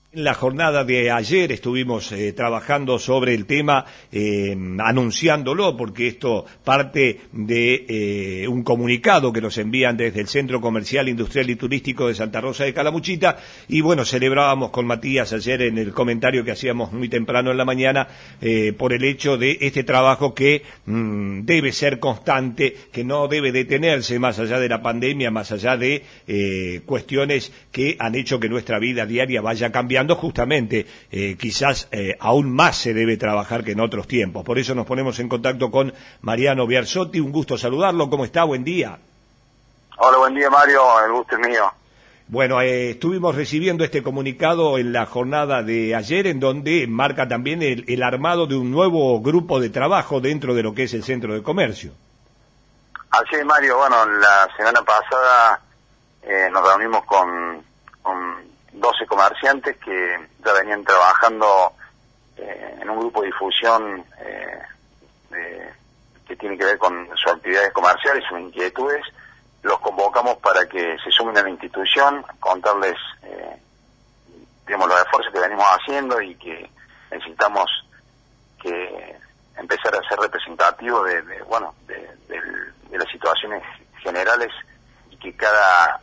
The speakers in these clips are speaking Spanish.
En la jornada de ayer estuvimos trabajando sobre el tema, anunciándolo, porque esto parte de un comunicado que nos envían desde el Centro Comercial, Industrial y Turístico de Santa Rosa de Calamuchita, y bueno, celebrábamos con Matías ayer en el comentario que hacíamos muy temprano en la mañana, por el hecho de este trabajo que debe ser constante, que no debe detenerse más allá de la pandemia, más allá de cuestiones que han hecho que nuestra vida diaria vaya cambiando. Justamente, quizás aún más se debe trabajar que en otros tiempos. Por eso nos ponemos en contacto con Mariano Biarzotti. Un gusto saludarlo. ¿Cómo está? Buen día. Hola, buen día, Mario. El gusto es mío. Bueno, estuvimos recibiendo este comunicado en la jornada de ayer, en donde marca también el armado de un nuevo grupo de trabajo dentro de lo que es el Centro de Comercio. Así es, Mario. Bueno, la semana pasada nos reunimos con 12 comerciantes que ya venían trabajando en un grupo de difusión que tiene que ver con sus actividades comerciales, sus inquietudes. Los convocamos para que se sumen a la institución, contarles digamos, los esfuerzos que venimos haciendo y que necesitamos que empezar a ser representativos de las situaciones generales y que cada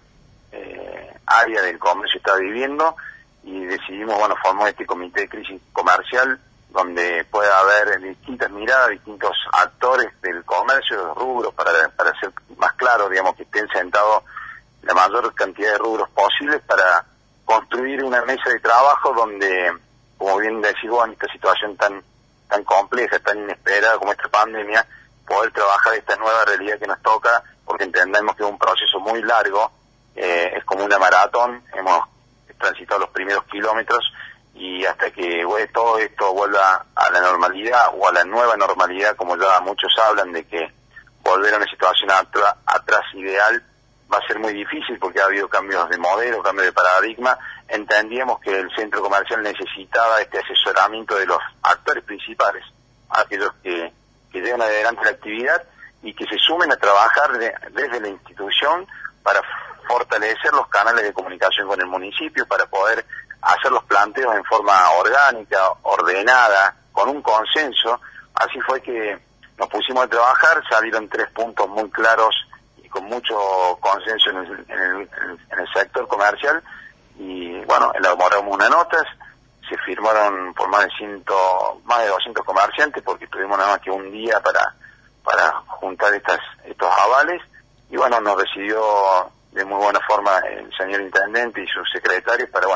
área del comercio está viviendo, y decidimos, formar este comité de crisis comercial donde pueda haber distintas miradas, distintos actores del comercio, de los rubros, para ser más claro, digamos, que estén sentados la mayor cantidad de rubros posibles para construir una mesa de trabajo donde, como bien decís vos, en esta situación tan compleja, tan inesperada como esta pandemia, poder trabajar esta nueva realidad que nos toca, porque entendemos que es un proceso muy largo. Es como una maratón, hemos transitado los primeros kilómetros y hasta que todo esto vuelva a la normalidad o a la nueva normalidad, como ya muchos hablan de que volver a una situación atrás ideal va a ser muy difícil porque ha habido cambios de modelo, cambios de paradigma. Entendíamos que el centro comercial necesitaba este asesoramiento de los actores principales, aquellos que llevan adelante la actividad y que se sumen a trabajar desde la institución para fortalecer los canales de comunicación con el municipio, para poder hacer los planteos en forma orgánica, ordenada, con un consenso. Así fue que nos pusimos a trabajar, salieron 3 puntos muy claros y con mucho consenso en el sector comercial, y elaboramos unas notas, se firmaron por más de 200 comerciantes, porque tuvimos nada más que un día para juntar estos avales, y nos recibió de muy buena forma el señor intendente y sus secretarios para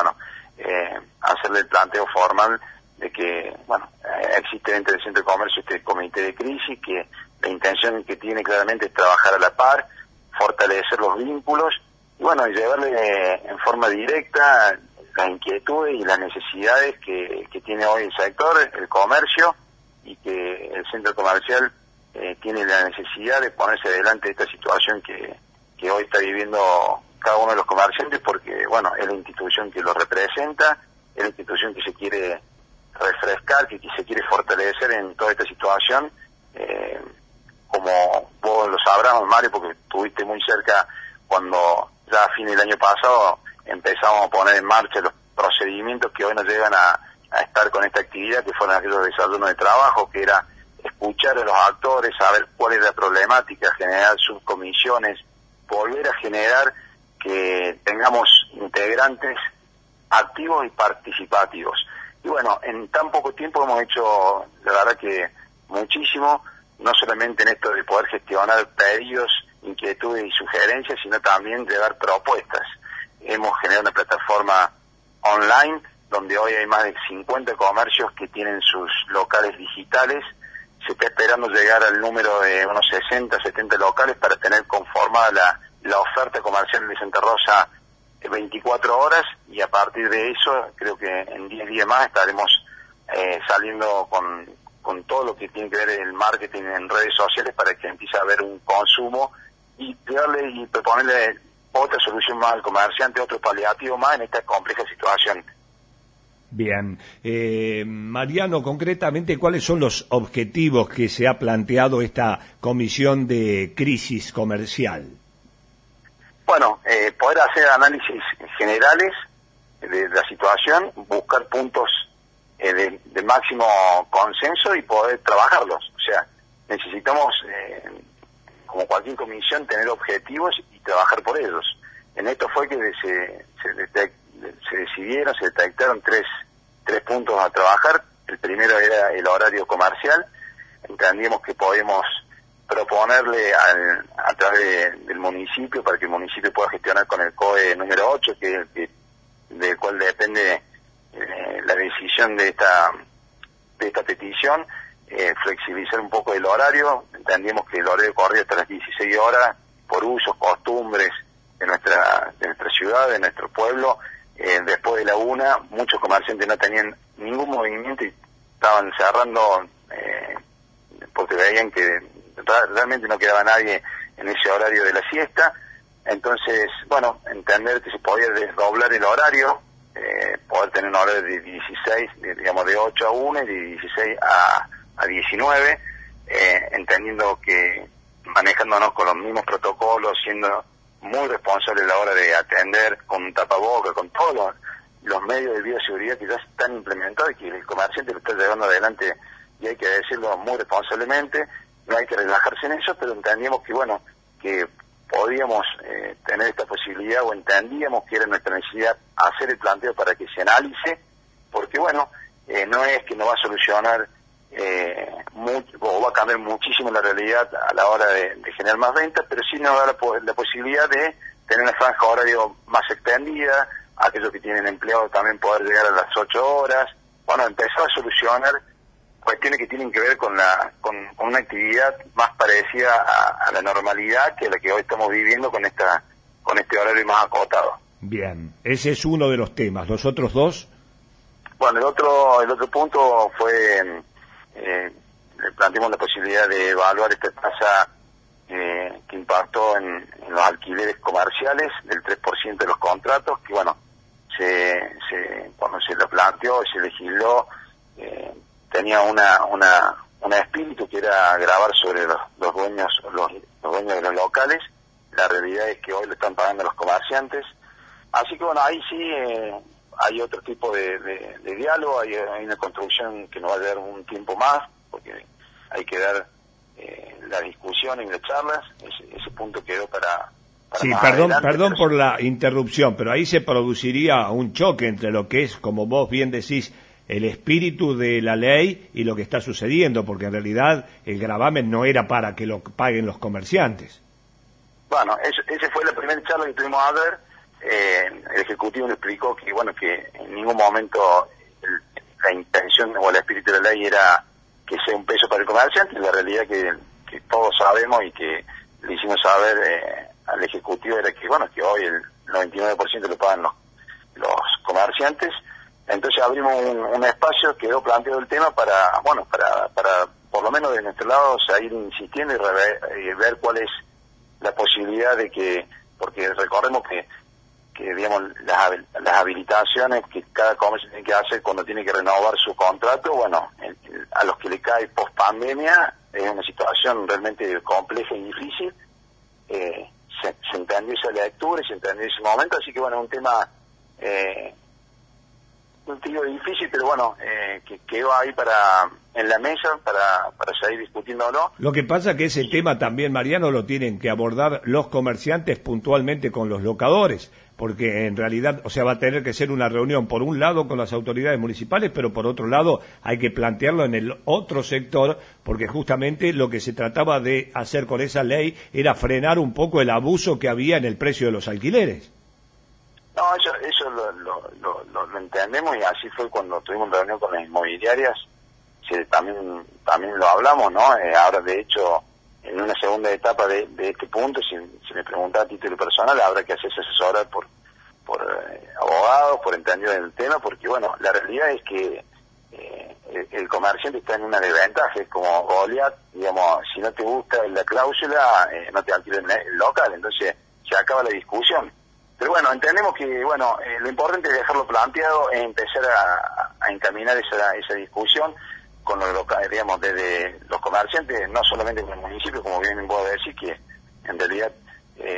hacerle el planteo formal de que existe dentro del Centro de Comercio este comité de crisis, que la intención que tiene claramente es trabajar a la par, fortalecer los vínculos y llevarle en forma directa las inquietudes y las necesidades que tiene hoy el sector, el comercio, y que el centro comercial tiene la necesidad de ponerse adelante de esta situación que hoy está viviendo cada uno de los comerciantes, porque es la institución que lo representa, es la institución que se quiere refrescar, que se quiere fortalecer en toda esta situación, como vos lo sabrás, Mario, porque estuviste muy cerca cuando ya a fin del año pasado empezamos a poner en marcha los procedimientos que hoy nos llevan a estar con esta actividad, que fueron aquellos desayunos de trabajo, que era escuchar a los actores, saber cuál es la problemática, generar subcomisiones, volver a generar que tengamos integrantes activos y participativos. Y en tan poco tiempo hemos hecho, la verdad que muchísimo, no solamente en esto de poder gestionar pedidos, inquietudes y sugerencias, sino también de dar propuestas. Hemos generado una plataforma online donde hoy hay más de 50 comercios que tienen sus locales digitales. Se está esperando llegar al número de unos 60, 70 locales para tener conformada la oferta comercial de Santa Rosa 24 horas, y a partir de eso creo que en 10 días más estaremos saliendo con todo lo que tiene que ver el marketing en redes sociales, para que empiece a haber un consumo y darle y proponerle otra solución más al comerciante, otro paliativo más en esta compleja situación. Bien. Mariano, concretamente, ¿cuáles son los objetivos que se ha planteado esta comisión de crisis comercial? Poder hacer análisis generales de la situación, buscar puntos de máximo consenso y poder trabajarlos. O sea, necesitamos, como cualquier comisión, tener objetivos y trabajar por ellos. En esto fue que se detectaron tres puntos a trabajar. El primero era el horario comercial. Entendíamos que podemos proponerle a través del municipio, para que el municipio pueda gestionar con el COE número 8, que es del cual depende la decisión de esta petición, flexibilizar un poco el horario. Entendíamos que el horario corría hasta las 16 horas por usos, costumbres de nuestra ciudad, de nuestro pueblo. Después de la 1, muchos comerciantes no tenían ningún movimiento y estaban cerrando porque veían que realmente no quedaba nadie en ese horario de la siesta. Entonces, bueno, entender que se podía desdoblar el horario, poder tener un horario de 16, digamos de 8 a 1 y de 16 a 19, entendiendo que manejándonos con los mismos protocolos, siendo muy responsables a la hora de atender con un tapaboca, con todos los medios de bioseguridad que ya están implementados y que el comerciante lo está llevando adelante, y hay que decirlo muy responsablemente. No hay que relajarse en eso, pero entendíamos que, bueno, que podíamos tener esta posibilidad, o entendíamos que era nuestra necesidad hacer el planteo para que se analice, porque, bueno, no es que nos va a solucionar mucho, o va a cambiar muchísimo la realidad a la hora de generar más ventas, pero sí nos da la posibilidad de tener una franja horario más extendida, aquellos que tienen empleado también poder llegar a las 8 horas, bueno, empezar a solucionar cuestiones que tienen que ver con una actividad más parecida a la normalidad que la que hoy estamos viviendo con este horario más acotado. Bien, ese es uno de los temas. ¿Los otros dos? Bueno, el otro punto fue, planteamos la posibilidad de evaluar esta tasa que impactó en los alquileres comerciales del 3% de los contratos, que bueno, cuando se lo planteó, se legisló, tenía un espíritu que era gravar sobre los dueños de los locales. La realidad es que hoy lo están pagando los comerciantes. Así que bueno, ahí sí hay otro tipo de diálogo, hay una construcción que nos va a llevar un tiempo más, porque hay que dar la discusión y las charlas. Ese punto quedó para sí, más perdón adelante, por la interrupción, pero ahí se produciría un choque entre lo que es, como vos bien decís, el espíritu de la ley y lo que está sucediendo, porque en realidad el gravamen no era para que lo paguen los comerciantes. Bueno, esa fue la primera charla que tuvimos a ver. El Ejecutivo nos explicó que, bueno, que en ningún momento la intención o el espíritu de la ley era que sea un peso para el comerciante. La realidad que todos sabemos y que le hicimos saber al Ejecutivo era que, bueno, que hoy el 99% lo pagan los comerciantes. Entonces abrimos un espacio, quedó planteado el tema para por lo menos de nuestro lado seguir insistiendo y ver cuál es la posibilidad de que, porque recordemos que digamos las habilitaciones que cada comercio tiene que hacer cuando tiene que renovar su contrato, bueno, a los que le cae post pandemia es una situación realmente compleja y difícil. Se entendió esa lectura y se entendió ese momento, así que bueno, un tema difícil, pero bueno, que quedó ahí en la mesa para seguir discutiéndolo. Lo que pasa que ese tema también, Mariano, lo tienen que abordar los comerciantes puntualmente con los locadores, porque en realidad, o sea, va a tener que ser una reunión por un lado con las autoridades municipales, pero por otro lado hay que plantearlo en el otro sector, porque justamente lo que se trataba de hacer con esa ley era frenar un poco el abuso que había en el precio de los alquileres. No, eso lo entendemos, y así fue cuando tuvimos reunión con las inmobiliarias. También lo hablamos, ¿no? Ahora, de hecho, en una segunda etapa de este punto, si me pregunta a título personal, habrá que hacerse asesorar por abogados, por entendido del tema, porque, bueno, la realidad es que el comerciante está en una desventaja, es como Goliat, digamos, si no te gusta la cláusula, no te alquilen el local, entonces se acaba la discusión. Pero bueno, entendemos que, bueno, lo importante es dejarlo planteado, es empezar a encaminar esa discusión con los locales, digamos, desde los comerciantes, no solamente con el municipio, como bien puedo decir, que en realidad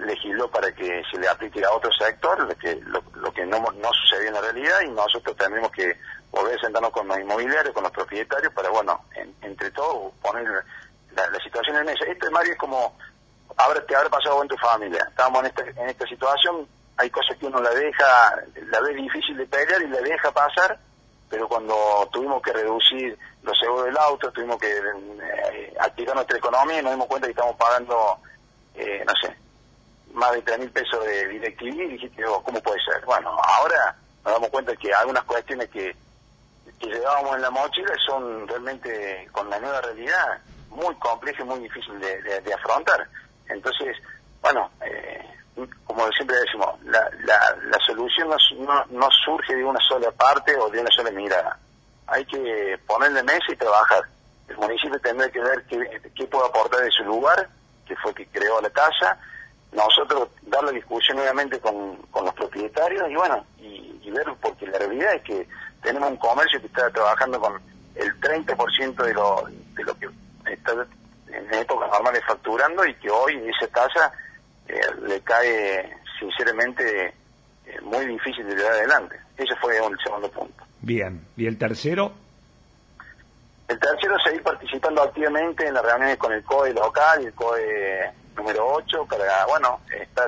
legisló para que se le aplique a otro sector, lo que no sucedió en la realidad, y nosotros tenemos que volver a sentarnos con los inmobiliarios, con los propietarios, para, bueno, entre todos poner la situación en mesa. Esto, Mario, es como te habrá pasado en tu familia. Estábamos en esta situación, hay cosas que uno la ve difícil de pelear y la deja pasar, pero cuando tuvimos que reducir los seguros del auto, tuvimos que activar nuestra economía y nos dimos cuenta que estamos pagando, no sé, más de 3.000 pesos de DirecTV, y dijiste, ¿cómo puede ser? Bueno, ahora nos damos cuenta que algunas cuestiones que llevábamos en la mochila son realmente, con la nueva realidad, muy complejas y muy difíciles de afrontar. Entonces, bueno, como siempre decimos, la solución no surge de una sola parte o de una sola mirada. Hay que ponerle mesa y trabajar. El municipio tendrá que ver qué puede aportar de su lugar, que fue que creó la casa. Nosotros dar la discusión nuevamente con los propietarios y, bueno, y ver, porque la realidad es que tenemos un comercio que está trabajando con el 30% de lo que está en épocas normales facturando, y que hoy esa tasa le cae sinceramente muy difícil de llevar adelante. Ese fue el segundo punto. Bien, ¿y el tercero? El tercero, seguir participando activamente en las reuniones con el COE local, el COE número 8, para, bueno, estar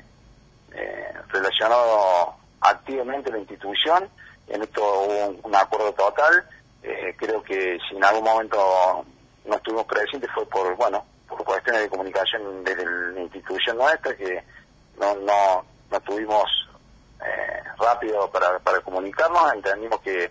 relacionado activamente a la institución. En esto hubo un acuerdo total. Creo que si en algún momento no estuvimos presentes fue por cuestiones de comunicación desde la institución nuestra, que no estuvimos rápido para comunicarnos. Entendimos que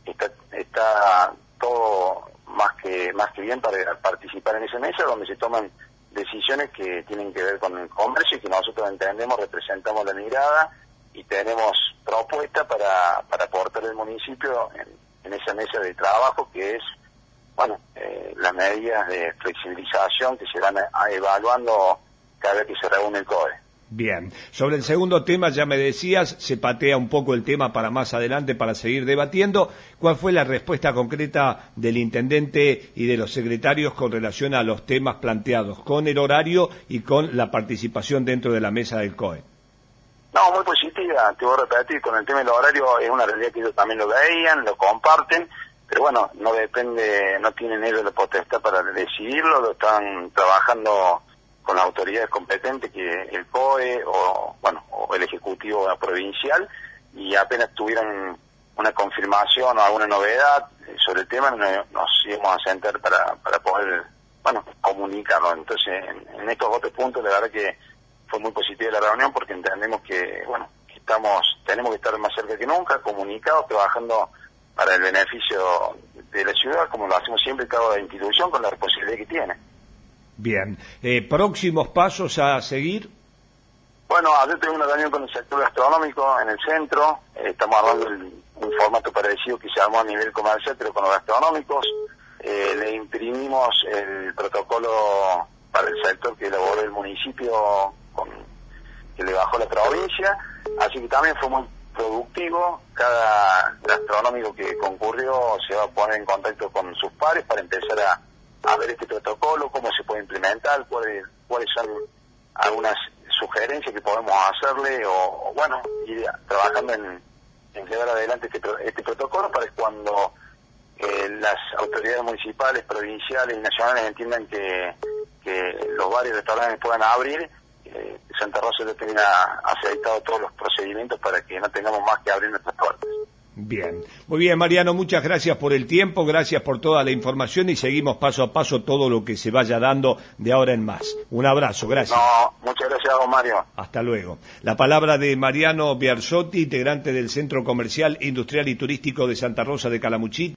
está todo más que bien para participar en esa mesa, donde se toman decisiones que tienen que ver con el comercio y que nosotros entendemos, representamos la mirada y tenemos propuestas para aportar al municipio en esa mesa de trabajo, que es, bueno, las medidas de flexibilización que se van evaluando cada vez que se reúne el COE. Bien, sobre el segundo tema ya me decías, se patea un poco el tema para más adelante para seguir debatiendo. ¿Cuál fue la respuesta concreta del intendente y de los secretarios con relación a los temas planteados, con el horario y con la participación dentro de la mesa del COE? No, muy positiva, te voy a repetir, con el tema del horario es una realidad que ellos también lo veían, lo comparten, pero bueno, no tienen ellos la potestad para decidirlo, lo están trabajando con las autoridades competentes, que el COE o el Ejecutivo provincial, y apenas tuvieran una confirmación o alguna novedad sobre el tema, nos íbamos a sentar para poder, comunicarlo. Entonces, en estos otros puntos, la verdad que fue muy positiva la reunión, porque entendemos que, tenemos que estar más cerca que nunca, comunicados, trabajando para el beneficio de la ciudad, como lo hacemos siempre cada institución, con la responsabilidad que tiene. Bien. ¿Próximos pasos a seguir? Bueno, ayer tuvimos una reunión con el sector gastronómico en el centro. Estamos armando un formato parecido que se armó a nivel comercial, pero con los gastronómicos. Le imprimimos el protocolo para el sector que elaboró el municipio, que le bajó la provincia. Así que también fue muy productivo. Cada gastronómico que concurrió se va a poner en contacto con sus pares para empezar a ver este protocolo, cómo se puede implementar, cuáles son algunas sugerencias que podemos hacerle, o ir trabajando en llevar adelante este protocolo, para que cuando las autoridades municipales, provinciales y nacionales entiendan que los bares y restaurantes puedan abrir, Santa Rosa ya tenga aceitado todos los procedimientos para que no tengamos más que abrir nuestras puertas. Bien, muy bien, Mariano, muchas gracias por el tiempo, gracias por toda la información, y seguimos paso a paso todo lo que se vaya dando de ahora en más. Un abrazo, gracias. No, muchas gracias a vos, Mario. Hasta luego. La palabra de Mariano Biarzotti, integrante del Centro Comercial, Industrial y Turístico de Santa Rosa de Calamuchita.